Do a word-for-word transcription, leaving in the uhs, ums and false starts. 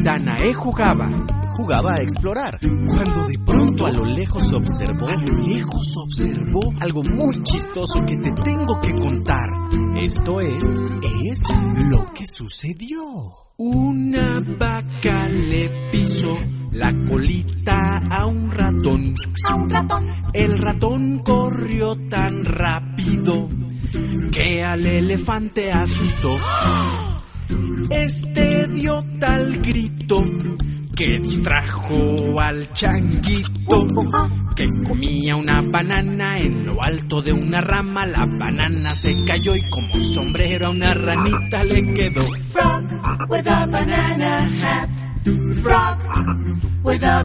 Danae jugaba, jugaba a explorar, cuando de pronto a lo lejos observó, a lo lejos observó algo muy chistoso que te tengo que contar. Esto es, es lo que sucedió. Una vaca le pisó la colita a un ratón. A un ratón. El ratón corrió tan rápido que al elefante asustó. Este dio tal grito que distrajo al changuito, que comía una banana en lo alto de una rama. La banana se cayó y como sombrero a una ranita le quedó. Frog with a banana hat. Frog with a